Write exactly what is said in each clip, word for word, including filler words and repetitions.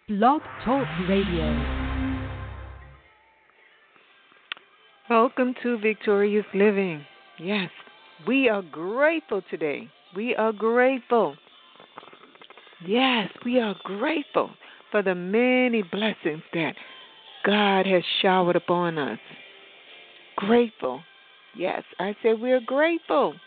Blog Talk Radio. Welcome to Victorious Living. Yes, we are grateful today. We are grateful. Yes, we are grateful for the many blessings that God has showered upon us. Grateful. Yes, I said we are grateful.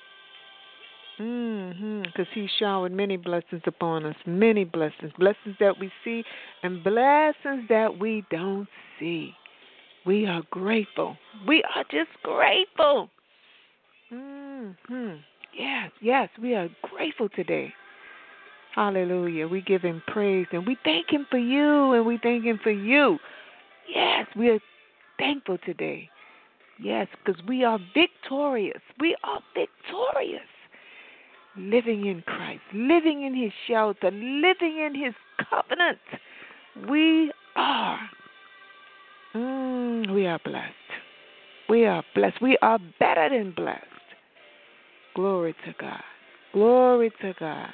Mm-hmm. Because He showered many blessings upon us. Many blessings. Blessings that we see and blessings that we don't see. We are grateful. We are just grateful. Mm-hmm. Yes, yes, we are grateful today. Hallelujah. We give Him praise and we thank Him for you and we thank Him for you. Yes, we are thankful today. Yes, because we are victorious. We are victorious. Living in Christ, living in His shelter, living in His covenant. We are. Mm, we are blessed. We are blessed. We are better than blessed. Glory to God. Glory to God.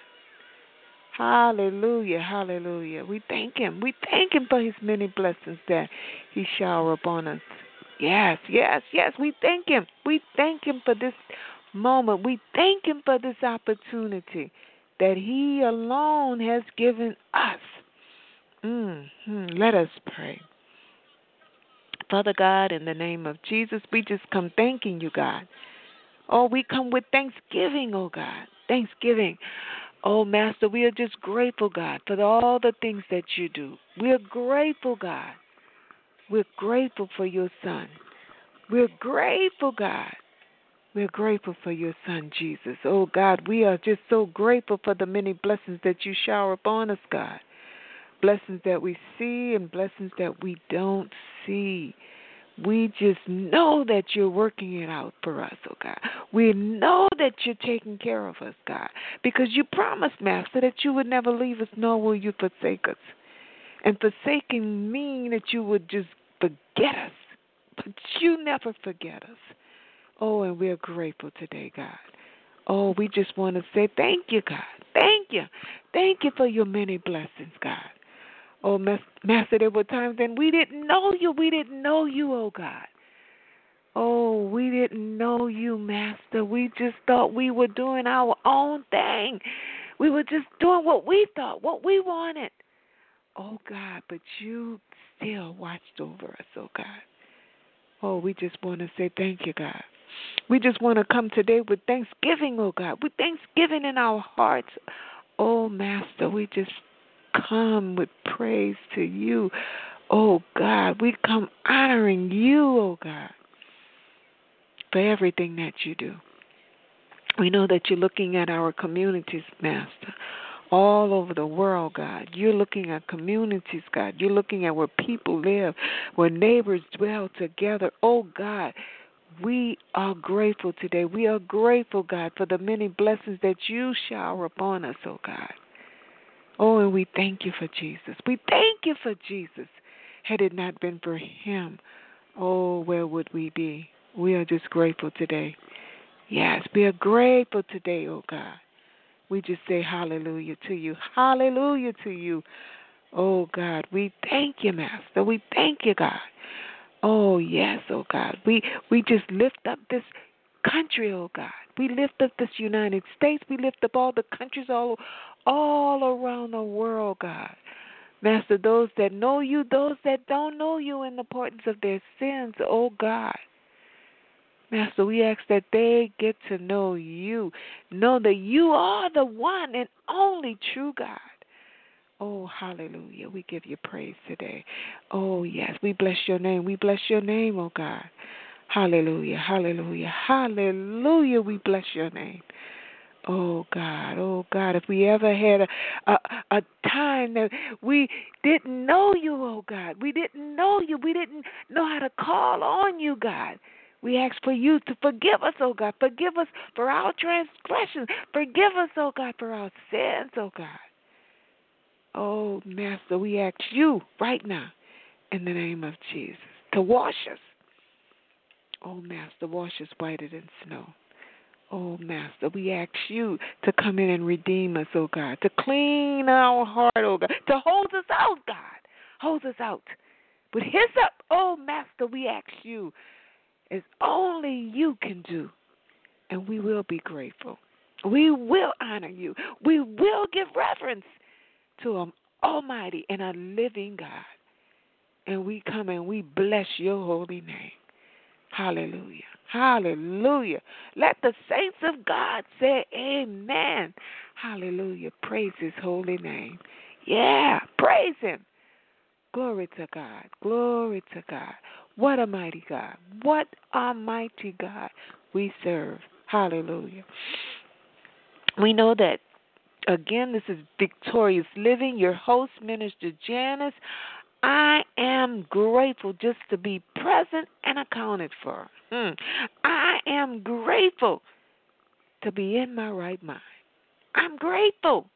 Hallelujah. Hallelujah. We thank Him. We thank Him for His many blessings that He shower upon us. Yes, yes, yes. We thank Him. We thank Him for this moment. We thank Him for this opportunity that He alone has given us. Mm-hmm. Let us pray. Father God, in the name of Jesus, we just come thanking you, God. Oh, we come with thanksgiving, oh God. Thanksgiving. Oh, Master, we are just grateful, God, for all the things that you do. We are grateful, God. We're grateful for your Son. We're grateful, God. We're grateful for your Son, Jesus. Oh, God, we are just so grateful for the many blessings that you shower upon us, God. Blessings that we see and blessings that we don't see. We just know that you're working it out for us, oh God. We know that you're taking care of us, God, because you promised, Master, that you would never leave us, nor will you forsake us. And forsaking mean that you would just forget us, but you never forget us. Oh, and we're grateful today, God. Oh, we just want to say thank you, God. Thank you. Thank you for your many blessings, God. Oh, Master, there were times when we didn't know you. We didn't know you, oh God. Oh, we didn't know you, Master. We just thought we were doing our own thing. We were just doing what we thought, what we wanted. Oh, God, but you still watched over us, oh God. Oh, we just want to say thank you, God. We just want to come today with thanksgiving, oh God, with thanksgiving in our hearts. Oh, Master, we just come with praise to you. Oh, God, we come honoring you, oh God, for everything that you do. We know that you're looking at our communities, Master, all over the world, God. You're looking at communities, God. You're looking at where people live, where neighbors dwell together. Oh, God, we are grateful today. We are grateful, God, for the many blessings that you shower upon us, oh God. Oh, and we thank you for Jesus. We thank you for Jesus. Had it not been for him, oh, where would we be? We are just grateful today. Yes, we are grateful today, oh God. We just say hallelujah to you. Hallelujah to you. Oh, God, we thank you, Master. We thank you, God. Oh, yes, oh, God. We, we just lift up this country, oh, God. We lift up this United States. We lift up all the countries all, all around the world, God. Master, those that know you, those that don't know you, and the pardons of their sins, oh, God. Master, we ask that they get to know you, know that you are the one and only true God. Oh, hallelujah. We give you praise today. Oh, yes, we bless your name. We bless your name, oh God. Hallelujah, hallelujah, hallelujah. We bless your name. Oh, God, oh, God, if we ever had a, a, a time that we didn't know you, oh, God, we didn't know you, we didn't know how to call on you, God. We ask for you to forgive us, oh God. Forgive us for our transgressions. Forgive us, oh God, for our sins, oh God. Oh, Master, we ask you right now in the name of Jesus to wash us. Oh, Master, wash us whiter than snow. Oh, Master, we ask you to come in and redeem us, oh God, to clean our heart, oh God, to hold us out, God. Hold us out. With hyssop, oh Master, we ask you as only you can do, and we will be grateful. We will honor you. We will give reverence to an almighty and a living God. And we come and we bless your holy name. Hallelujah. Hallelujah. Let the saints of God say amen. Hallelujah. Praise his holy name. Yeah, praise him. Glory to God. Glory to God. What a mighty God. What a mighty God we serve. Hallelujah. We know that, again, this is Victorious Living, your host, Minister Janice. I am grateful just to be present and accounted for. Hmm. I am grateful to be in my right mind. I'm grateful,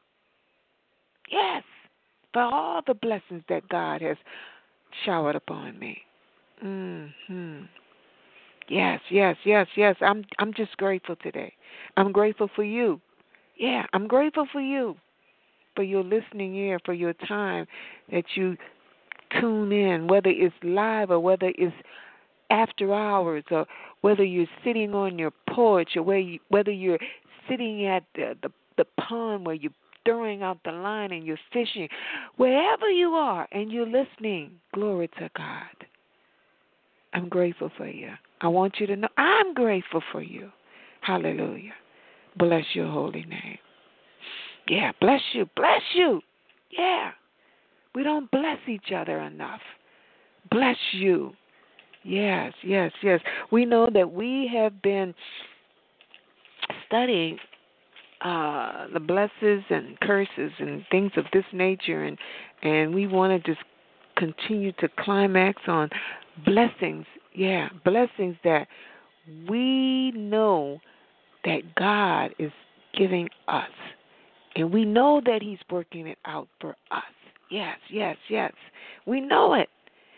yes, for all the blessings that God has showered upon me. Mm-hmm. Yes, yes, yes, yes. I'm I'm just grateful today. I'm grateful for you. Yeah, I'm grateful for you, for your listening ear, for your time that you tune in, whether it's live or whether it's after hours, or whether you're sitting on your porch, or where you, whether you're sitting at the, the the pond where you're throwing out the line and you're fishing, wherever you are and you're listening, glory to God. I'm grateful for you. I want you to know I'm grateful for you. Hallelujah. Bless your holy name. Yeah, bless you. Bless you. Yeah. We don't bless each other enough. Bless you. Yes, yes, yes. We know that we have been studying uh, the blessings and curses and things of this nature, and, and we want to just continue to climax on blessings. Yeah, blessings that we know that God is giving us, and we know that he's working it out for us. Yes, yes, yes. We know it.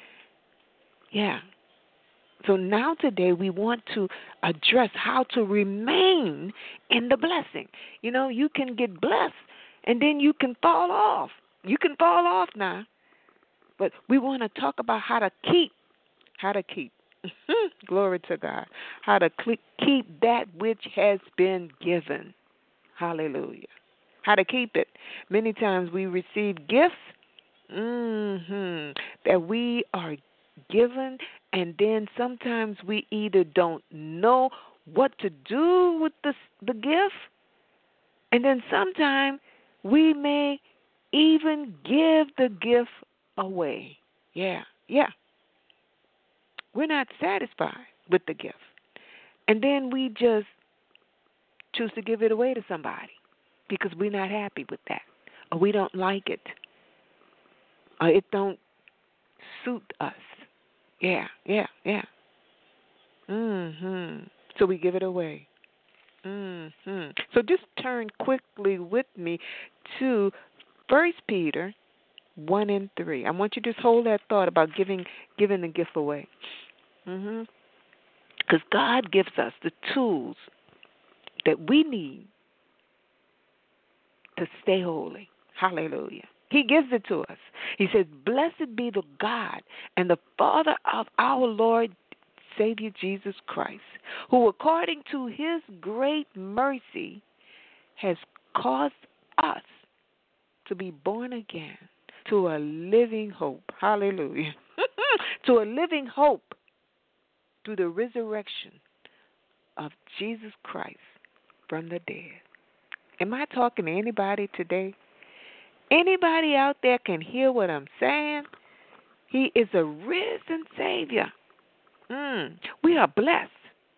Yeah. So now today we want to address how to remain in the blessing. You know, you can get blessed and then you can fall off. You can fall off now. But we want to talk about how to keep, how to keep. Glory to God. How to keep that which has been given. Hallelujah. How to keep it. Many times we receive gifts mm-hmm, that we are given, and then sometimes we either don't know what to do with the the gift, and then sometimes we may even give the gift away. Yeah, yeah. We're not satisfied with the gift, and then we just choose to give it away to somebody because we're not happy with that, or we don't like it, or it don't suit us. Yeah, yeah, yeah. Mhm. So we give it away. Mhm. So just turn quickly with me to First Peter one and three. I want you to just hold that thought about giving giving the gift away. Mhm. Because God gives us the tools that we need to stay holy. Hallelujah. He gives it to us. He says, "Blessed be the God and the Father of our Lord Savior Jesus Christ, who according to his great mercy has caused us to be born again to a living hope." Hallelujah. To a living hope through the resurrection of Jesus Christ from the dead. Am I talking to anybody today? Anybody out there can hear what I'm saying? He is a risen Savior. Mm. We are blessed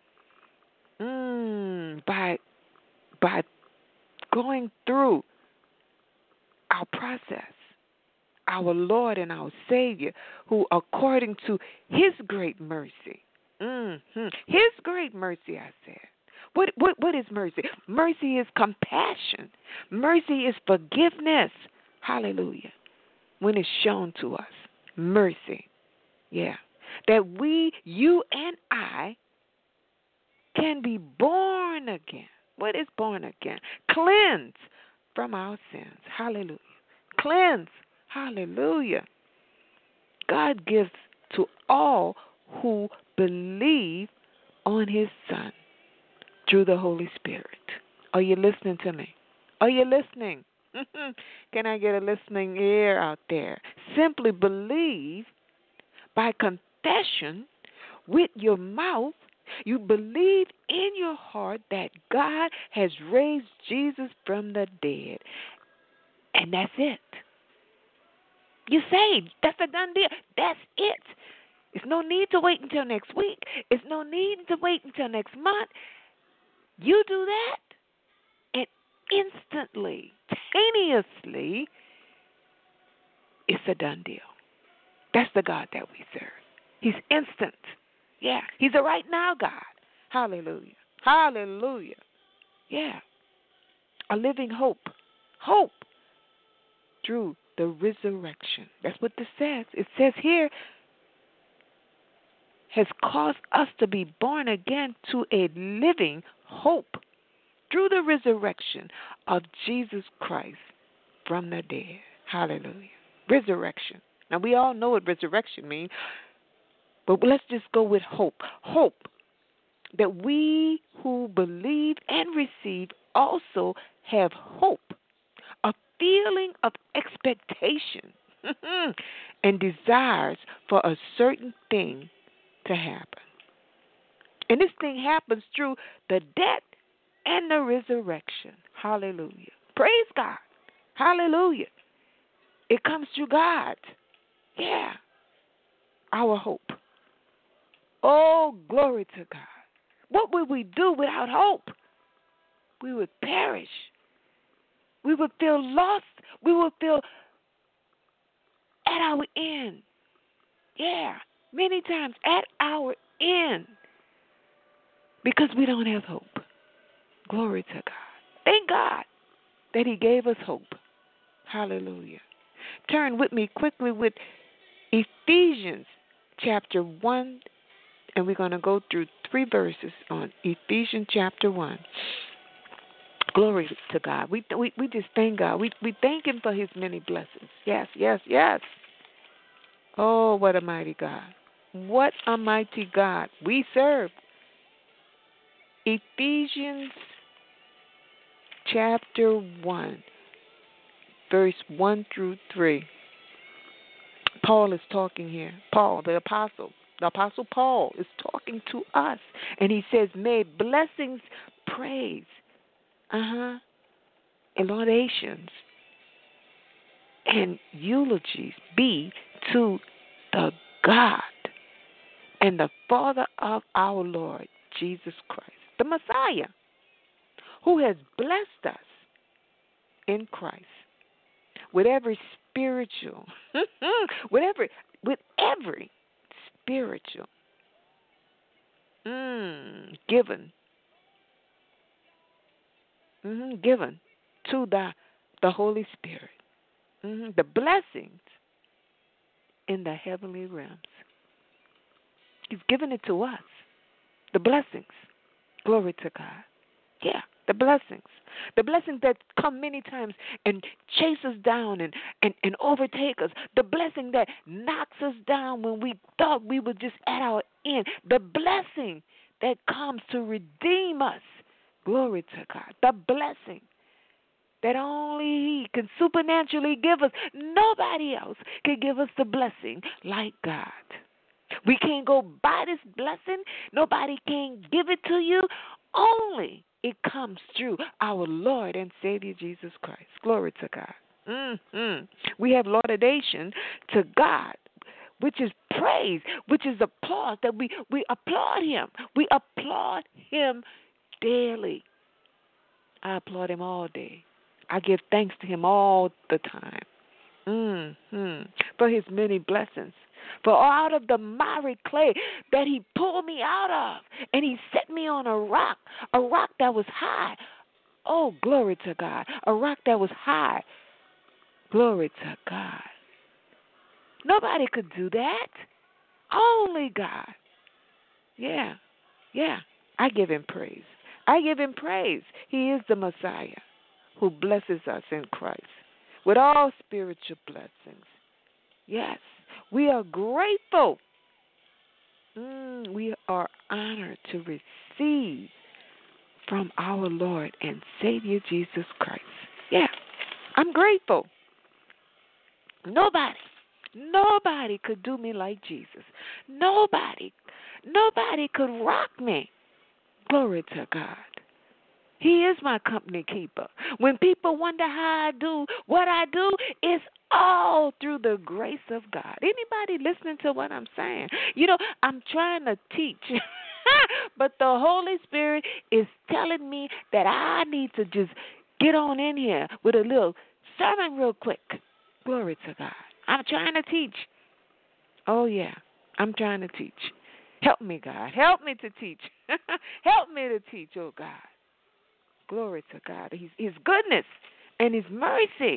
mm. by by going through our process. Our Lord and our Savior, who according to his great mercy, mm-hmm. his great mercy, I said. What, what, what is mercy? Mercy is compassion. Mercy is forgiveness. Hallelujah. When it's shown to us. Mercy. Yeah. That we, you and I, can be born again. What is born again? Cleansed from our sins. Hallelujah. Cleanse. Hallelujah. God gives to all who believe on his Son through the Holy Spirit. Are you listening to me? Are you listening? Can I get a listening ear out there? Simply believe by confession with your mouth. You believe in your heart that God has raised Jesus from the dead. And that's it. You're saved. That's a done deal. That's it. There's no need to wait until next week. There's no need to wait until next month. You do that, and instantly, instantaneously, it's a done deal. That's the God that we serve. He's instant. Yeah, he's a right now God. Hallelujah. Hallelujah. Yeah. A living hope. Hope through the resurrection. That's what this says. It says here, has caused us to be born again to a living hope through the resurrection of Jesus Christ from the dead. Hallelujah. Resurrection. Now, we all know what resurrection means, but let's just go with hope. Hope that we who believe and receive also have hope, a feeling of expectation and desires for a certain thing to happen. And this thing happens through the death and the resurrection. Hallelujah. Praise God. Hallelujah. It comes through God. Yeah. Our hope. Oh, glory to God. What would we do without hope? We would perish. We would feel lost. We would feel at our end. Yeah. Many times at our end. Because we don't have hope. Glory to God. Thank God that he gave us hope. Hallelujah. Turn with me quickly with Ephesians chapter one, and we're going to go through three verses on Ephesians chapter one. Glory to God. We we, we just thank God. We we thank him for his many blessings. Yes, yes, yes. Oh, what a mighty God. What a mighty God we serve. Ephesians chapter one, verse one through three. Paul is talking here. Paul, the apostle, the apostle Paul is talking to us. And he says, may blessings, praise, uh-huh, and laudations and eulogies be to the God and the Father of our Lord Jesus Christ, the Messiah, who has blessed us in Christ with every spiritual, with every, with every spiritual mm, given, mm-hmm, given to the the Holy Spirit, mm-hmm, the blessings in the heavenly realms. He's given it to us, the blessings. Glory to God. Yeah, the blessings. The blessings that come many times and chase us down and, and, and overtake us. The blessing that knocks us down when we thought we were just at our end. The blessing that comes to redeem us. Glory to God. The blessing that only he can supernaturally give us. Nobody else can give us the blessing like God. We can't go buy this blessing. Nobody can give it to you. Only it comes through our Lord and Savior Jesus Christ. Glory to God. Mm-hmm. We have laudation to God, which is praise, which is applause, that we, we applaud him. We applaud him daily. I applaud him all day. I give thanks to him all the time. Mm-hmm. For his many blessings. For out of the miry clay that he pulled me out of, and he set me on a rock, a rock that was high. Oh, glory to God. A rock that was high. Glory to God. Nobody could do that. Only God. Yeah, yeah. I give him praise. I give him praise. He is the Messiah who blesses us in Christ with all spiritual blessings. Yes, we are grateful. Mm, we are honored to receive from our Lord and Savior Jesus Christ. Yeah, I'm grateful. Nobody, nobody could do me like Jesus. Nobody, nobody could rock me. Glory to God. He is my company keeper. When people wonder how I do what I do, it's all through the grace of God. Anybody listening to what I'm saying? You know, I'm trying to teach, but the Holy Spirit is telling me that I need to just get on in here with a little sermon real quick. Glory to God. I'm trying to teach. Oh, yeah, I'm trying to teach. Help me, God. Help me to teach. Help me to teach, oh God. Glory to God. His, his goodness and His mercy.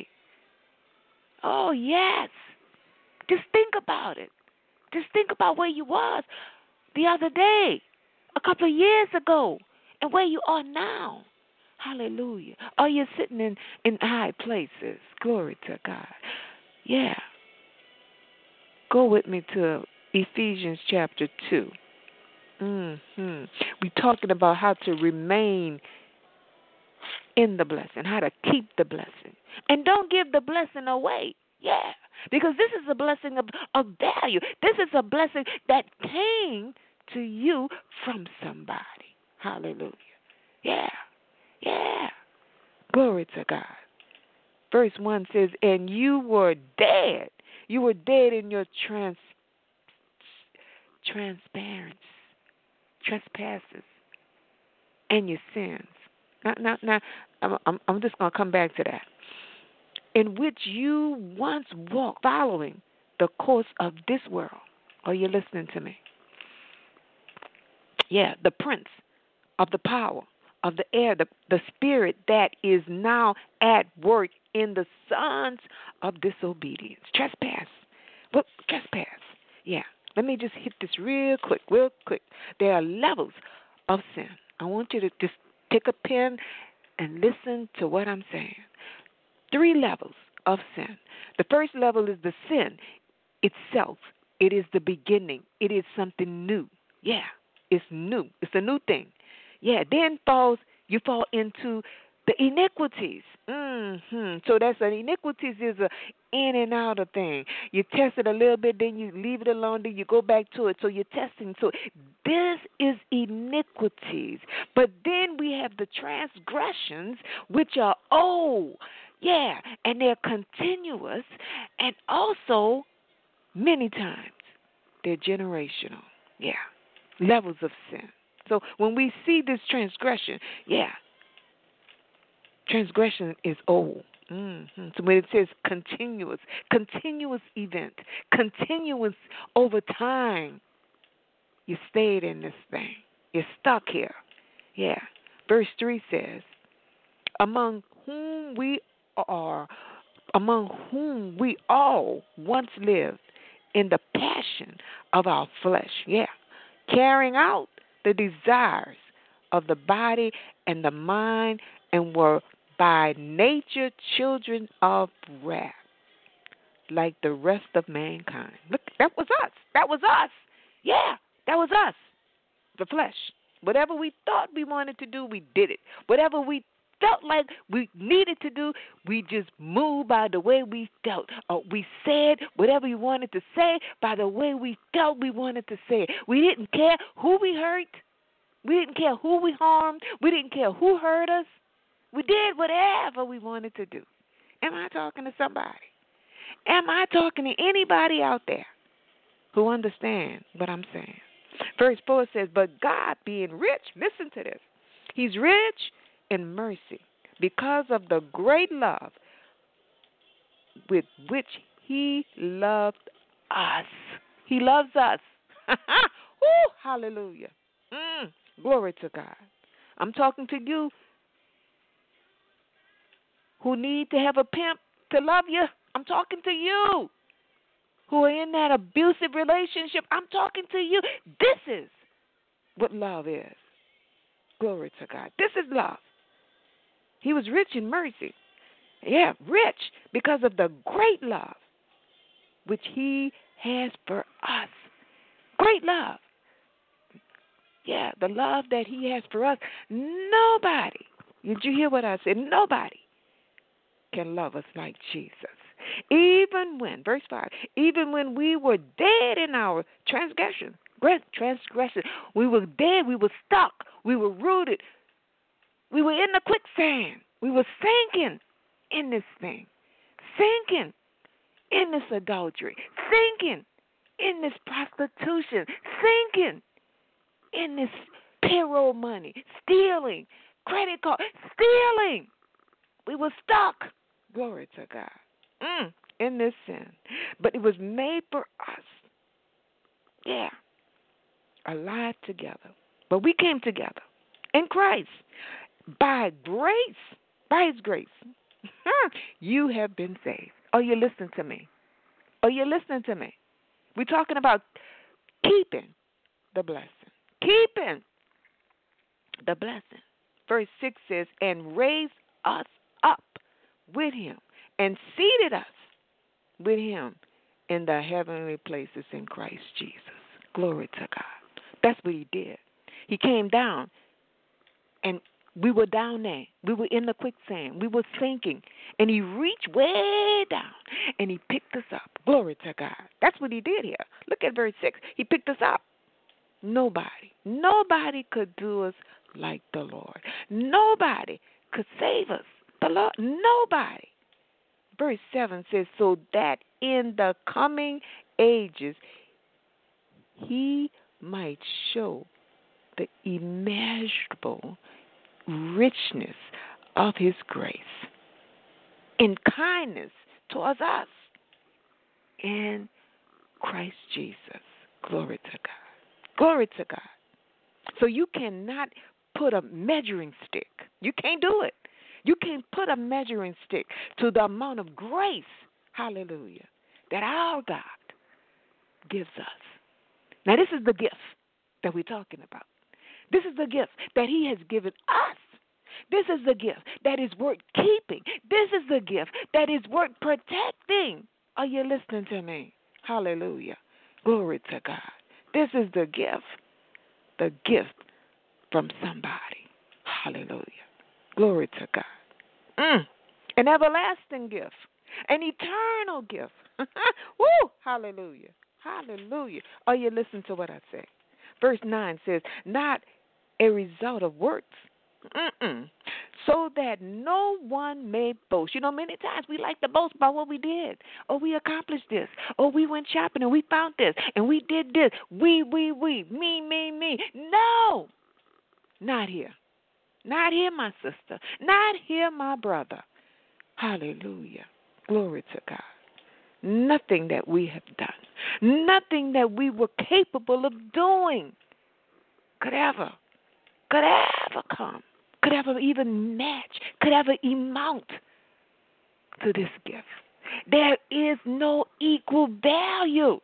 Oh, yes. Just think about it. Just think about where you was the other day, a couple of years ago, and where you are now. Hallelujah. Are you sitting in, in high places? Glory to God. Yeah. Go with me to Ephesians chapter two. Mm-hmm. We're talking about how to remain in the blessing, how to keep the blessing. And don't give the blessing away. Yeah, because this is a blessing of, of value. This is a blessing that came to you from somebody. Hallelujah. Yeah, yeah. Glory to God. Verse one says, and you were dead. You were dead in your trans, transparency, trespasses, and your sins. Now, now, now I'm, I'm, I'm just going to come back to that. In which you once walked, following the course of this world. Are you listening to me? Yeah, the prince of the power of the air, the, the spirit that is now at work in the sons of disobedience. Trespass. What? Trespass. Yeah. Let me just hit this real quick, real quick. There are levels of sin. I want you to just take a pen and listen to what I'm saying. Three levels of sin. The first level is the sin itself. It is the beginning. It is something new. Yeah, it's new. It's a new thing. Yeah, then falls you fall into the iniquities. Mm-hmm. So that's an iniquities is a in and out of thing. You test it a little bit, then you leave it alone, then you go back to it. So you're testing. So this is iniquities. But then we have the transgressions, which are old. Yeah, and they're continuous, and also many times they're generational. Yeah, levels of sin. So when we see this transgression, yeah, transgression is old. Mm-hmm. So when it says continuous, continuous event, continuous over time, you stayed in this thing. You're stuck here. Yeah. Verse three says, among whom we are, among whom we all once lived in the passion of our flesh. Yeah. Carrying out the desires of the body and the mind, and were by nature children of wrath, like the rest of mankind. Look, that was us. That was us. Yeah, that was us. The flesh. Whatever we thought we wanted to do, we did it. Whatever we felt like we needed to do, we just moved by the way we felt. Or we said whatever we wanted to say by the way we felt we wanted to say it. We didn't care who we hurt. We didn't care who we harmed. We didn't care who hurt us. We did whatever we wanted to do. Am I talking to somebody? Am I talking to anybody out there who understands what I'm saying? Verse four says, but God being rich, listen to this, He's rich in mercy because of the great love with which He loved us. He loves us. Woo, hallelujah. Mm, glory to God. I'm talking to you who need to have a pimp to love you. I'm talking to you who are in that abusive relationship. I'm talking to you. This is what love is. Glory to God. This is love. He was rich in mercy. Yeah, rich because of the great love which he has for us. Great love. Yeah, the love that he has for us. Nobody, did you hear what I said? Nobody can love us like Jesus. Even when, verse five, even when we were dead in our transgression, transgression, we were dead, we were stuck, we were rooted, we were in the quicksand, we were sinking in this thing, sinking in this adultery, sinking in this prostitution, sinking in this payroll money, stealing, credit card, stealing. We were stuck, glory to God, mm, in this sin. But it was made for us, yeah, alive together. But we came together in Christ by grace, by his grace. You have been saved. Are you listening to me? Are you listening to me? We're talking about keeping the blessing. Keeping the blessing. Verse six says, and raised us up with him and seated us with him in the heavenly places in Christ Jesus. Glory to God. That's what he did. He came down, and we were down there. We were in the quicksand. We were sinking. And he reached way down, and he picked us up. Glory to God. That's what he did here. Look at verse six. He picked us up. Nobody, nobody could do us like the Lord. Nobody could save us. The Lord, nobody. Verse seven says, so that in the coming ages he might show the immeasurable richness of his grace in kindness towards us in Christ Jesus. Glory to God. Glory to God. So you cannot put a measuring stick. You can't do it. You can't put a measuring stick to the amount of grace, hallelujah, that our God gives us. Now, this is the gift that we're talking about. This is the gift that he has given us. This is the gift that is worth keeping. This is the gift that is worth protecting. Are you listening to me? Hallelujah. Glory to God. This is the gift, the gift from somebody. Hallelujah. Glory to God. Mm. An everlasting gift, an eternal gift. Woo! Hallelujah. Hallelujah. Are you listening to what I say? Verse nine says, not a result of works. Mm-mm. So that no one may boast. You know, many times we like to boast about what we did. Or we accomplished this. Or we went shopping and we found this. And we did this. We, we, we. Me, me, me. No. Not here. Not here, my sister. Not here, my brother. Hallelujah. Glory to God. Nothing that we have done. Nothing that we were capable of doing could ever, could ever come. Could ever even match, could ever amount to this gift. There is no equal value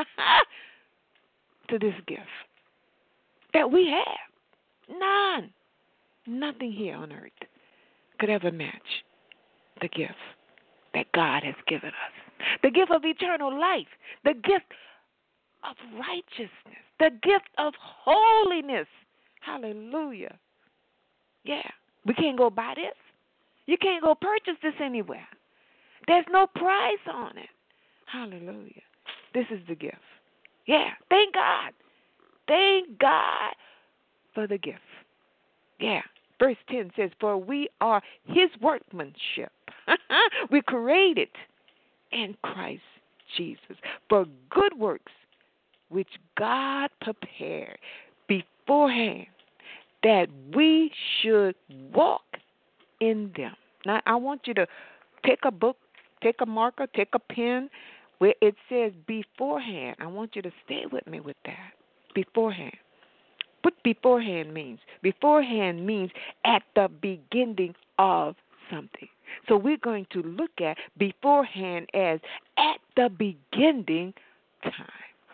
to this gift that we have. None. Nothing here on earth could ever match the gift that God has given us. The gift of eternal life. The gift of righteousness. The gift of holiness. Hallelujah. Yeah, we can't go buy this. You can't go purchase this anywhere. There's no price on it. Hallelujah. This is the gift. Yeah, thank God. Thank God for the gift. Yeah, verse ten says, for we are his workmanship. We're created in Christ Jesus for good works, which God prepared beforehand that we should walk in them. Now, I want you to take a book, take a marker, take a pen where it says beforehand. I want you to stay with me with that. Beforehand. What beforehand means? Beforehand means at the beginning of something. So we're going to look at beforehand as at the beginning time.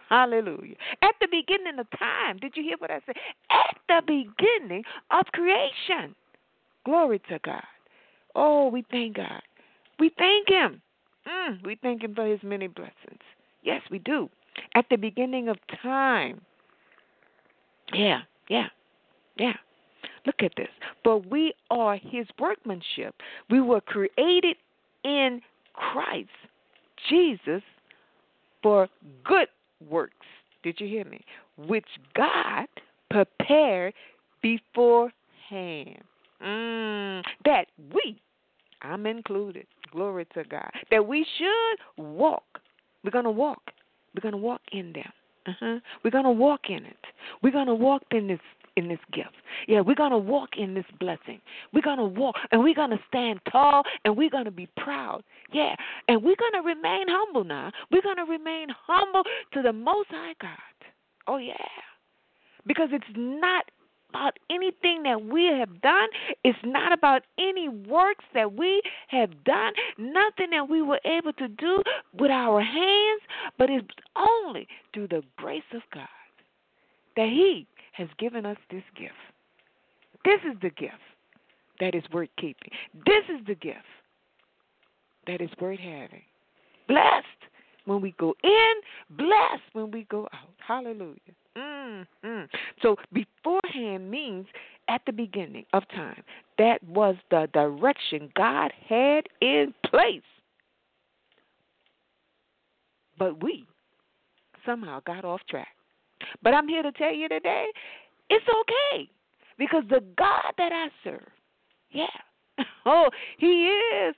Hallelujah. At the beginning of time, did you hear what I said? At the beginning of creation. Glory to God. Oh, we thank God. We thank Him. Mm, we thank Him for His many blessings. Yes, we do. At the beginning of time. Yeah, yeah, yeah. Look at this. But we are His workmanship. We were created in Christ Jesus for good works. Did you hear me? Which God prepared beforehand. Mm, that we, I'm included, glory to God, that we should walk. We're going to walk. We're going to walk in them. Uh-huh. We're going to walk in it. We're going to walk in this in this gift. Yeah, we're going to walk in this blessing. We're going to walk, and we're going to stand tall, and we're going to be proud. Yeah, and we're going to remain humble now. We're going to remain humble to the Most High God. Oh, yeah, because it's not about anything that we have done. It's not about any works that we have done, nothing that we were able to do with our hands, but it's only through the grace of God that He has given us this gift. This is the gift that is worth keeping. This is the gift that is worth having. Blessed when we go in, blessed when we go out. Hallelujah. Mm-hmm. So beforehand means at the beginning of time. That was the direction God had in place. But we somehow got off track. But I'm here to tell you today, it's okay. Because the God that I serve, yeah, oh, He is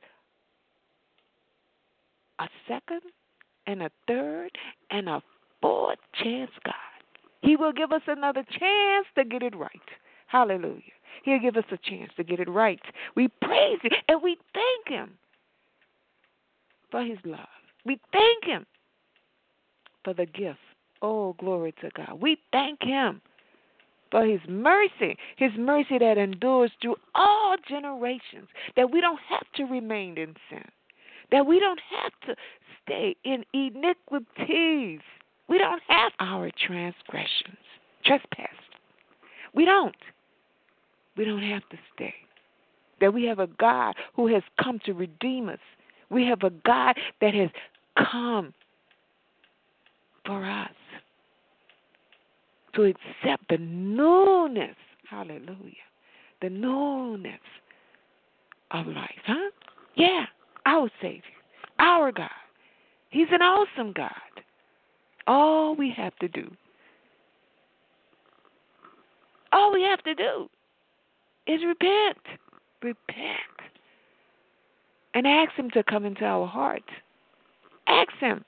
a second and a third and a fourth chance God. He will give us another chance to get it right. Hallelujah. He'll give us a chance to get it right. We praise Him and we thank Him for His love. We thank Him for the gift. Oh, glory to God. We thank Him for His mercy, His mercy that endures through all generations, that we don't have to remain in sin, that we don't have to stay in iniquities. We don't have our transgressions, trespass. We don't. We don't have to stay. That we have a God who has come to redeem us. We have a God that has come for us to accept the newness, hallelujah, the newness of life, huh? Yeah, our Savior, our God. He's an awesome God. All we have to do, all we have to do is repent, repent, and ask Him to come into our hearts. Ask Him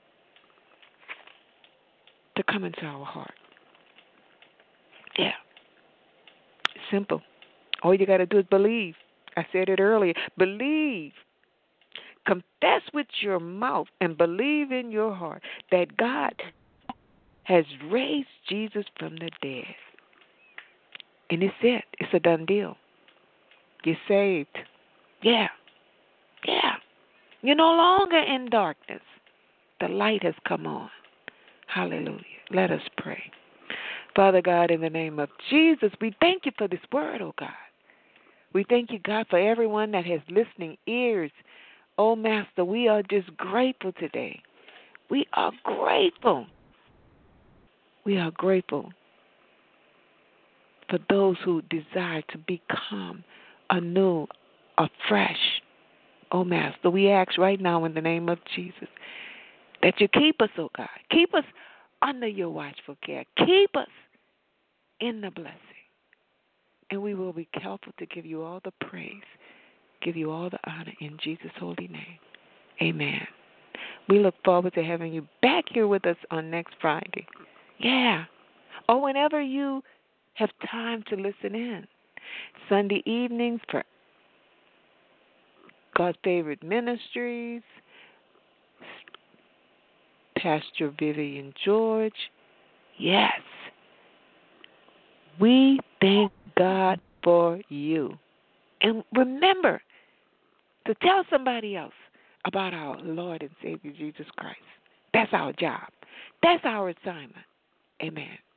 to come into our heart. Yeah. It's simple. All you got to do is believe. I said it earlier. Believe. Confess with your mouth and believe in your heart that God has raised Jesus from the dead. And it's it. It's a done deal. You're saved. Yeah. Yeah. You're no longer in darkness. The light has come on. Hallelujah. Let us pray. Father God, in the name of Jesus, we thank You for this word, oh God. We thank You, God, for everyone that has listening ears. Oh, Master, we are just grateful today. We are grateful. We are grateful for those who desire to become anew, afresh. Oh, Master, we ask right now in the name of Jesus that You keep us, oh God. Keep us under Your watchful care. Keep us in the blessing. And we will be careful to give You all the praise, give You all the honor in Jesus' holy name. Amen. We look forward to having you back here with us on next Friday. Yeah. Or whenever you have time to listen in. Sunday evenings for God's Favorite Ministries, Pastor Vivian George. Yes. We thank God for you. And remember to tell somebody else about our Lord and Savior Jesus Christ. That's our job. That's our assignment. Amen.